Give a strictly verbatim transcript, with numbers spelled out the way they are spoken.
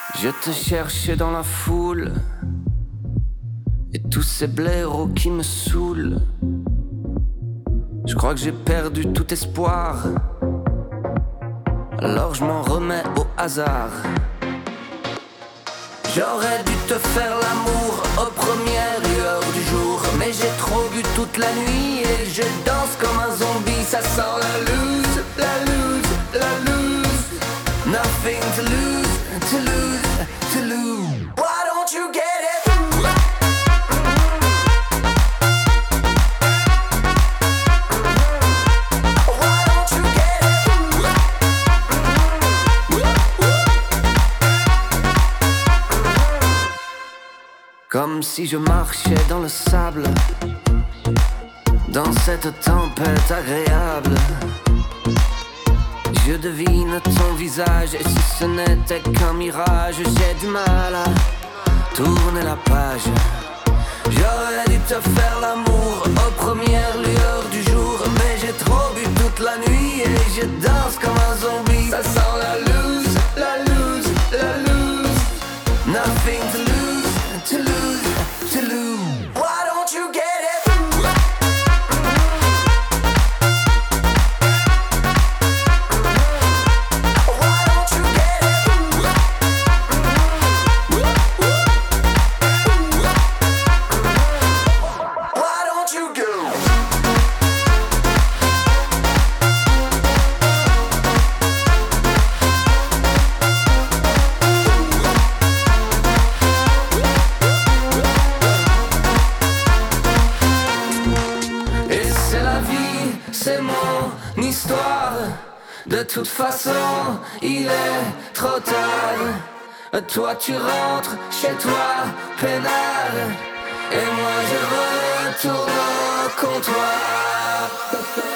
Je te cherchais dans la foule et tous ces blaireaux qui me saoulent. Je crois que j'ai perdu tout espoir, alors je m'en remets au hasard. J'aurais dû te faire l'amour aux premières lueurs du jour, mais j'ai trop bu toute la nuit et je danse comme un zombie. Ça sent la loose, la loose, la loose. Nothing to lose, to lose, to lose. Why don't you get it? Comme si je marchais dans le sable, dans cette tempête agréable. Je devine ton visage, et si ce n'était qu'un mirage, j'ai du mal à tourner la page. J'aurais dû te faire l'amour aux premières lueurs du jour, mais j'ai trop bu toute la nuit et je danse comme un zombie. Ça sent la loose, la loose, la loose. Nothing to lose, to lose, to lose. Why don't you get it? Why don't you get it? Why don't you go? C'est mon histoire. De toute façon, il est trop tard. Toi tu rentres chez toi, peinard, et moi je retourne au comptoir.